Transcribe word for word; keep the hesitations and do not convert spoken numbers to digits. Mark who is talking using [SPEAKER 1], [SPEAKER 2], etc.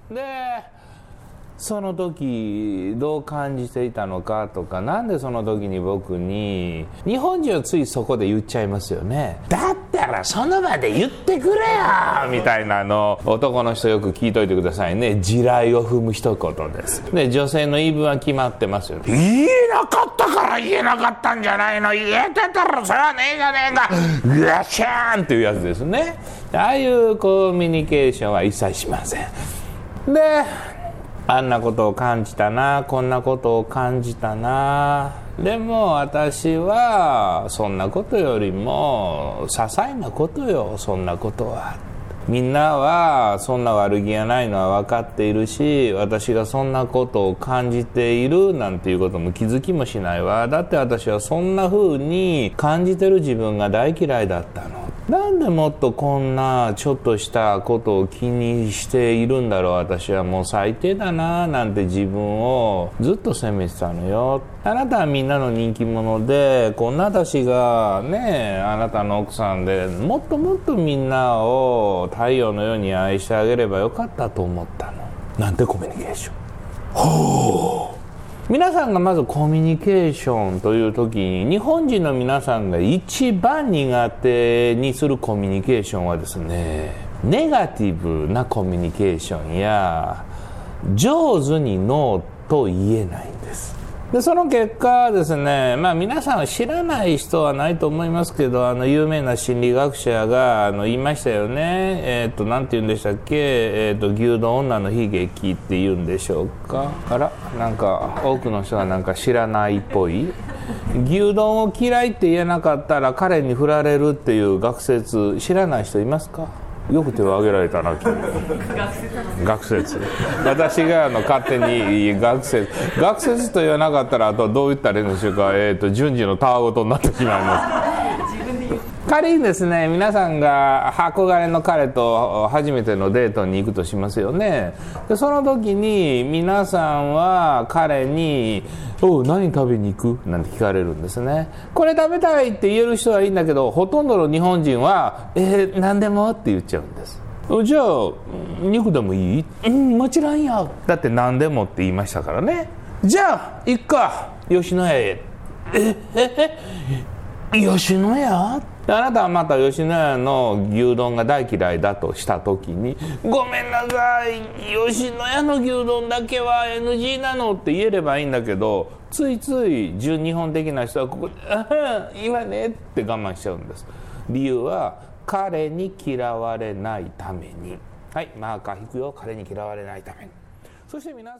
[SPEAKER 1] でその時どう感じていたのかとか、なんでその時に僕に、日本人はついそこで言っちゃいますよね。だったらその場で言ってくれよみたいなの、男の人よく聞いといてくださいね。地雷を踏む一言です。で女性の言い分は決まってますよ。言えなかったから言えなかったんじゃないの、言えてたらそれはねえじゃねえか、グワシャーンっていうやつですね。ああいうコミュニケーションは一切しません。であんなことを感じたな、こんなことを感じたな、でも私はそんなことよりも些細なことよ、そんなことは。みんなはそんな悪気がないのは分かっているし、私がそんなことを感じているなんていうことも気づきもしないわ。だって私はそんな風に感じてる自分が大嫌いだったの。なんでもっとこんなちょっとしたことを気にしているんだろう、私はもう最低だななんて自分をずっと責めてたのよ。あなたはみんなの人気者で、こんな私がね、あなたの奥さんで、もっともっとみんなを太陽のように愛してあげればよかったと思ったの。なんてコミュニケーション。ほう。皆さんがまずコミュニケーションという時に、日本人の皆さんが一番苦手にするコミュニケーションはですね、ネガティブなコミュニケーションや上手にノーと言えないんです。でその結果ですね、まあ皆さんは知らない人はないと思いますけど、あの有名な心理学者があの言いましたよね。えっとなんて言うんでしたっけ、えっと牛丼女の悲劇って言うんでしょうか。あら、なんか多くの人はなんか知らないっぽい。牛丼を嫌いって言えなかったら彼に振られるっていう学説、知らない人いますか？よく手を挙げられたな、君。学説。私があの勝手に学説学説と言わなかったら、あとどう言ったらいいんでしょうか。えっと順次のたわごとになってしまいます。仮にですね、皆さんが憧れの彼と初めてのデートに行くとしますよね。でその時に皆さんは彼に「おう、何食べに行く?」なんて聞かれるんですね。これ食べたいって言える人はいいんだけど、ほとんどの日本人は「えー、何でも?」って言っちゃうんです。じゃあ肉でもいい？うん、もちろんよ。だって何でもって言いましたからね。じゃあ行くか、吉野家へ。えええ吉野家？あなたはまた吉野家の牛丼が大嫌いだとした時に「ごめんなさい、吉野家の牛丼だけは エヌジー なの」って言えればいいんだけど、ついつい純日本的な人はここで「ああいいわね」って我慢しちゃうんです。理由は彼に嫌われないために。はい、マーカー引くよ。彼に嫌われないために。そして皆さん